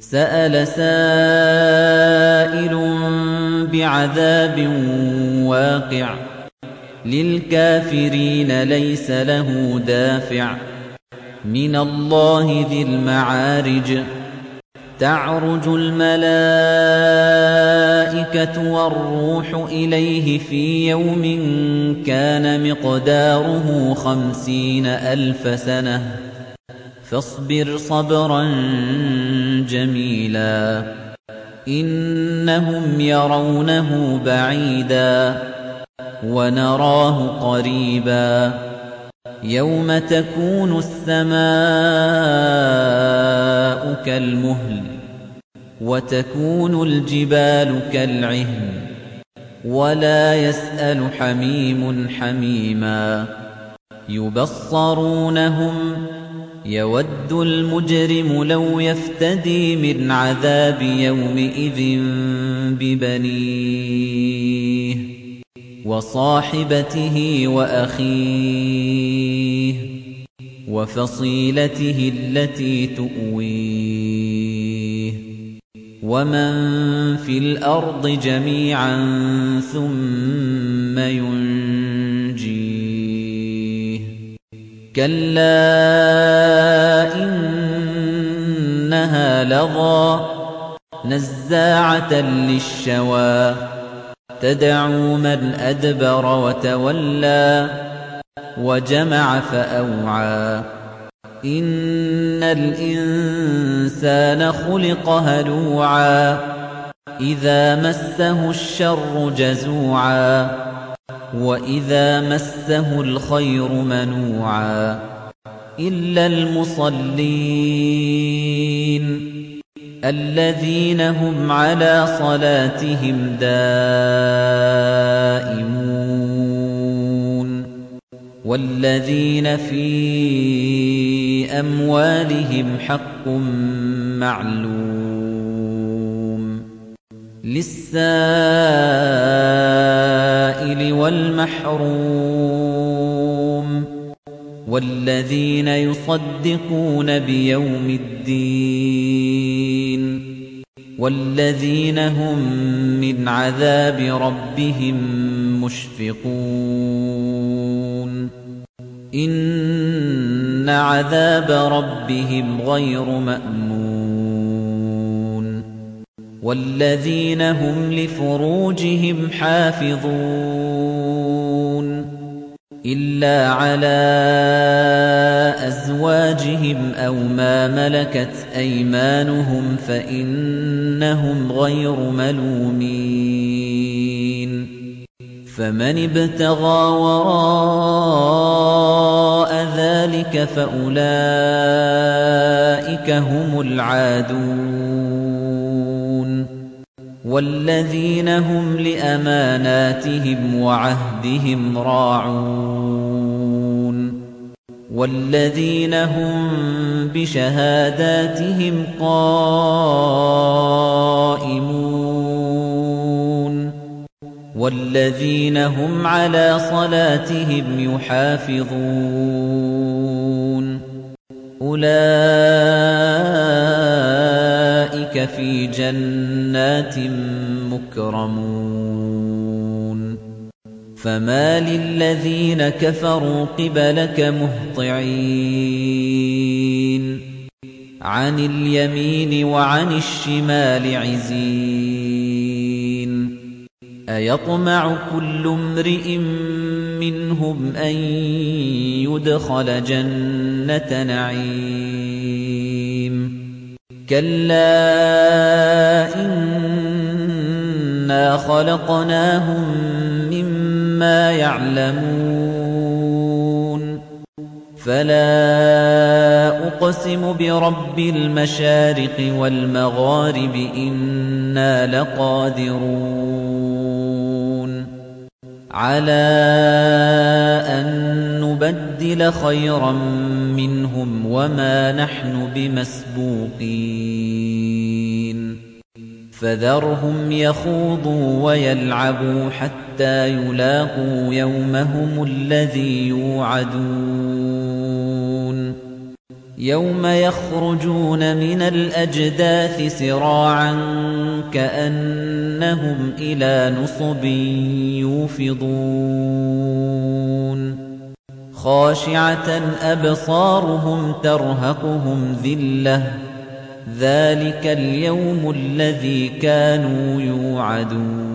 سأل سائل بعذاب واقع للكافرين ليس له دافع من الله ذي المعارج تعرج الملائكة والروح إليه في يوم كان مقداره 50,000 سنة فاصبر صبرا جميلا إنهم يرونه بعيدا ونراه قريبا يوم تكون السماء كالمهل وتكون الجبال كالعهن ولا يسأل حميم حميما يبصرونهم يود المجرم لو يفتدي من عذاب يومئذ ببنيه وصاحبته وأخيه وفصيلته التي تؤويه ومن في الأرض جميعا ثم ينجيه كلا إنها لظى نزاعة للشوى تدعو من أدبر وتولى وجمع فأوعى إن الإنسان خلق هلوعا إذا مسه الشر جزوعا وإذا مسه الخير منوعا إلا المصلين الذين هم على صلاتهم دائمون والذين في أموالهم حق معلوم للسائل والمحروم والذين يصدقون بيوم الدين والذين هم من عذاب ربهم مشفقون إن عذاب ربهم غير مأمون والذين هم لفروجهم حافظون إلا على أزواجهم أو ما ملكت أيمانهم فإنهم غير ملومين فمن ابتغى وراء ذلك فأولئك هم العادون والذين هم لأماناتهم وعهدهم راعون والذين هم بشهاداتهم قائمون والذين هم على صلاتهم يحافظون أولئك في جنات مكرمون فما للذين كفروا قبلك مهطعين عن اليمين وعن الشمال عزين أيطمع كل امرئ منهم أن يدخل جنة نعيم كلا إنا خلقناهم مما يعلمون فلا أقسم برب المشارق والمغارب إنا لقادرون على أن نبدل خيرا منهم وما نحن بمسبوقين فذرهم يخوضوا ويلعبوا حتى يلاقوا يومهم الذي يوعدون يَوْمَ يَخْرُجُونَ مِنَ الْأَجْدَاثِ سِرَاعًا كَأَنَّهُمْ إِلَىٰ نُصُبٍ يُوفِضُونَ خَاشِعَةً أَبْصَارُهُمْ تَرْهَقُهُمْ ذِلَّةٌ ذَلِكَ الْيَوْمُ الَّذِي كَانُوا يُوعَدُونَ